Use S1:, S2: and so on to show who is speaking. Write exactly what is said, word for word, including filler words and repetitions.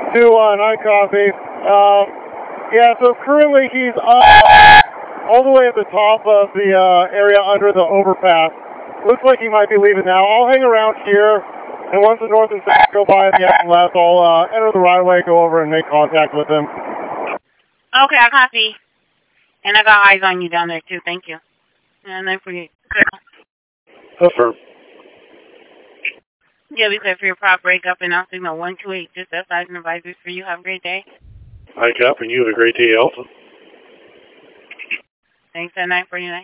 S1: two one, I copy. Um, yeah, so currently he's up all the way at the top of the uh, area under the overpass. Looks like he might be leaving now. I'll hang around here, and once the north and south go by the left and left, I'll uh, enter the right of way, go over and make contact with him.
S2: Okay, I copy. And I got eyes on you down there too, thank you. And then for you.
S1: Affirm.
S2: Yeah, we clear for your prop breakup and I'll signal one two eight, just outside and advisors for you. Have a great day.
S1: Hi, Cap, and you have a great day also.
S2: Thanks, at night for you, night.